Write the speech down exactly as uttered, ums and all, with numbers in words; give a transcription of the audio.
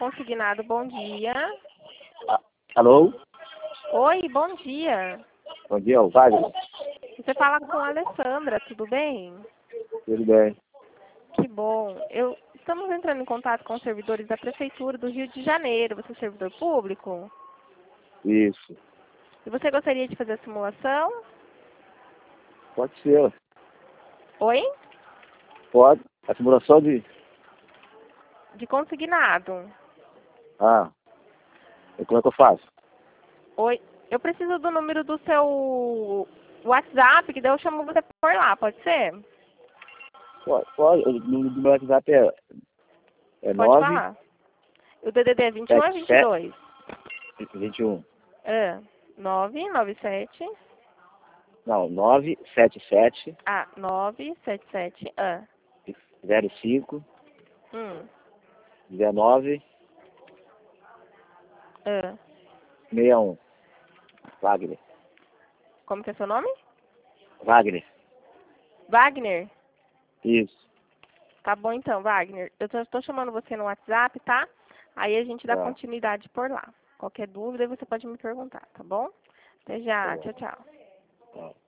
Consignado, bom dia. Ah, alô? Oi, bom dia. Bom dia, o Wagner. Você fala com a Alessandra, tudo bem? Tudo bem? Que bom. Eu, estamos entrando em contato com os servidores da Prefeitura do Rio de Janeiro. Você é servidor público? Isso. E você gostaria de fazer a simulação? Pode ser. Oi? Pode. A simulação de... De consignado. Ah. E como é que eu faço? Oi? Eu preciso do número do seu WhatsApp, que daí eu chamo você por lá, pode ser? Pode. Pode. O número do meu WhatsApp é... É Pode nove falar. O D D D é vinte e um ou sete vinte e sete dois? vinte e um. É. nove nove sete. Não, nove sete sete Ah, nove sete sete. Ah. zero cinco Hum. dezenove Ah. sessenta e um. Wagner. Como que é seu nome? Wagner. Wagner? Isso. Tá bom então, Wagner. Eu estou chamando você no WhatsApp, tá? Aí a gente dá Tá. continuidade por lá. Qualquer dúvida você pode me perguntar, tá bom? Até já. Tá bom. Tchau, tchau. Tá.